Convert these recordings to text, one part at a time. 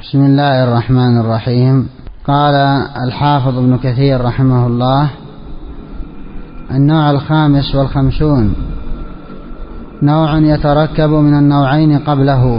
بسم الله الرحمن الرحيم. قال الحافظ ابن كثير رحمه الله: النوع 55 نوع يتركب من النوعين قبله.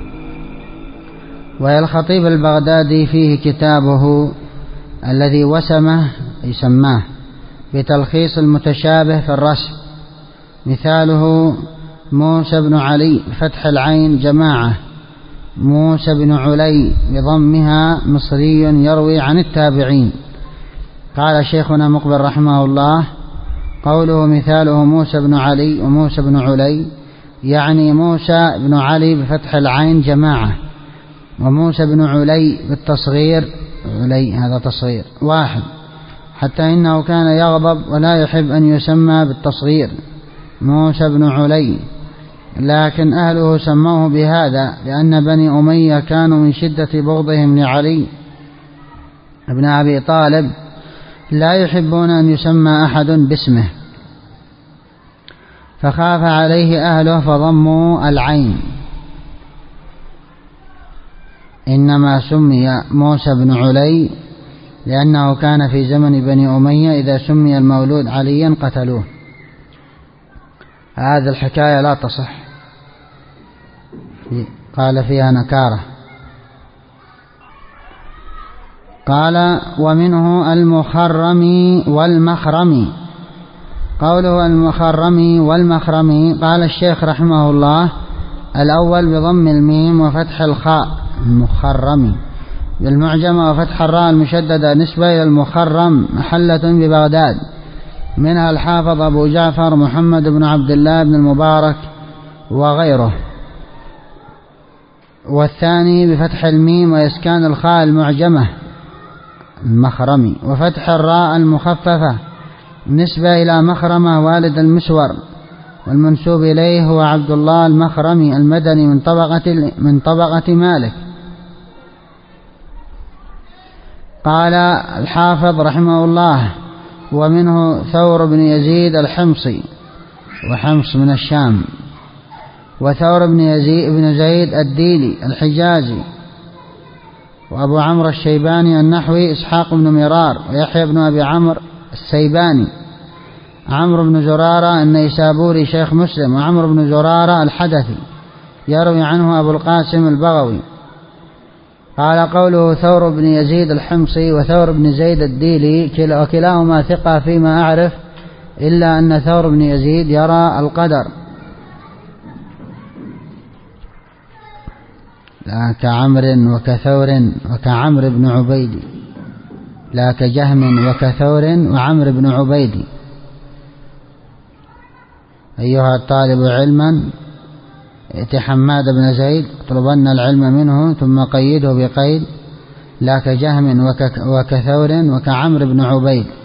والخطيب البغدادي فيه كتابه الذي يسماه بتلخيص المتشابه في الرسم، مثاله موسى بن علي فتح العين جماعة، موسى بن علي بضمها مصري يروي عن التابعين. قال شيخنا مقبل رحمه الله: قوله مثاله موسى بن علي وموسى بن علي يعني موسى بن علي بفتح العين جماعة، وموسى بن علي بالتصغير، علي هذا تصغير واحد، حتى إنه كان يغضب ولا يحب أن يسمى بالتصغير موسى بن علي، لكن أهله سموه بهذا لأن بني أمية كانوا من شدة بغضهم لعلي ابن أبي طالب لا يحبون أن يسمى أحد باسمه، فخاف عليه أهله فضموا العين. إنما سمي موسى بن علي لأنه كان في زمن بني أمية إذا سمي المولود عليا قتلوه. هذه الحكاية لا تصح، قال فيها نكارة. قال: ومنه المخرمي والمخرمي. قوله المخرمي والمخرمي، قال الشيخ رحمه الله: الأول بضم الميم وفتح الخاء المخرمي بالمعجمة وفتح الراء المشددة، نسبة إلى المخرم محلة ببغداد، منها الحافظ أبو جعفر محمد بن عبد الله بن المبارك وغيره. والثاني بفتح الميم وإسكان الخاء المعجمة المخرمي وفتح الراء المخففة، نسبة إلى مخرمة والد المسور، والمنسوب إليه هو عبد الله المخرمي المدني من طبقة مالك. قال الحافظ رحمه الله: ومنه ثور بن يزيد الحمصي، وحمص من الشام، وثور بن يزيد بن زيد الديلي الحجازي، وأبو عمرو الشيباني النحوي إسحاق بن مرار، ويحيى بن أبي عمرو السيباني، عمرو بن زرارة النيسابوري شيخ مسلم، وعمرو بن زرارة الحدثي يروي عنه أبو القاسم البغوي. قال: قوله ثور بن يزيد الحمصي وثور بن زيد الديلي وكلاهما ثقة فيما أعرف، إلا أن ثور بن يزيد يرى القدر، لا كعمر وكثور وكعمر بن عبيد، لا كجهم وكثور وعمر بن عبيد. أيها الطالب علما ائت حماد بن زيد اطلبن العلم منه، ثم قيده بقيد لا كجهم وكثور وكعمر بن عبيد.